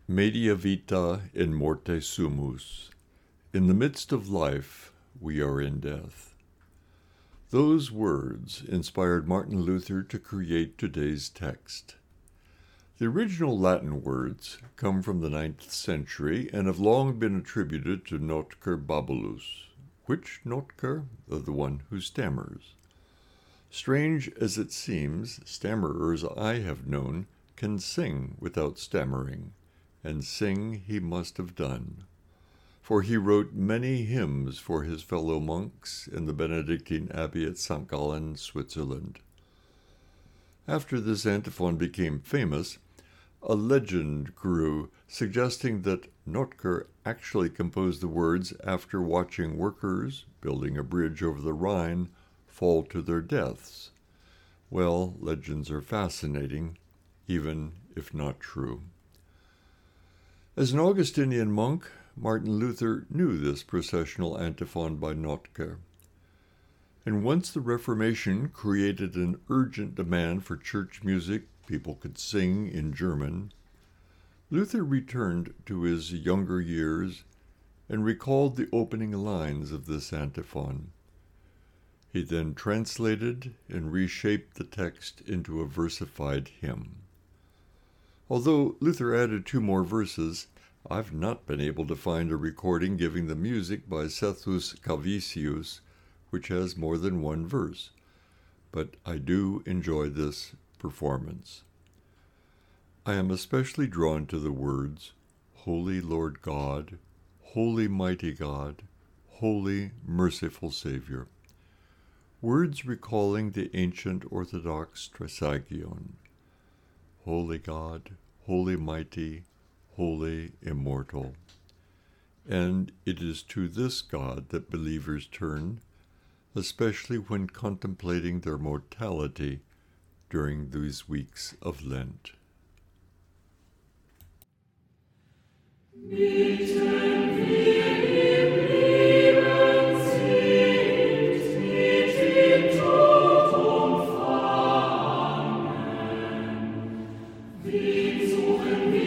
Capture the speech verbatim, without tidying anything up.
Media vita in morte sumus. In the midst of life, we are in death. Those words inspired Martin Luther to create today's text. The original Latin words come from the ninth century and have long been attributed to Notker Babulus. Which Notker? The one who stammers. Strange as it seems, stammerers I have known can sing without stammering. And sing he must have done, for he wrote many hymns for his fellow monks in the Benedictine Abbey at Sankt Gallen, Switzerland. After this antiphon became famous, a legend grew suggesting that Notker actually composed the words after watching workers building a bridge over the Rhine fall to their deaths. Well, legends are fascinating, even if not true. As an Augustinian monk, Martin Luther knew this processional antiphon by Notker. And once the Reformation created an urgent demand for church music people could sing in German, Luther returned to his younger years and recalled the opening lines of this antiphon. He then translated and reshaped the text into a versified hymn. Although Luther added two more verses, I've not been able to find a recording giving the music by Sethus Calvisius, which has more than one verse, but I do enjoy this performance. I am especially drawn to the words, Holy Lord God, Holy Mighty God, Holy Merciful Savior, words recalling the ancient Orthodox Trisagion. Holy God, Holy Mighty, Holy Immortal. And it is to this God that believers turn, especially when contemplating their mortality during these weeks of Lent. Wen suchen wir?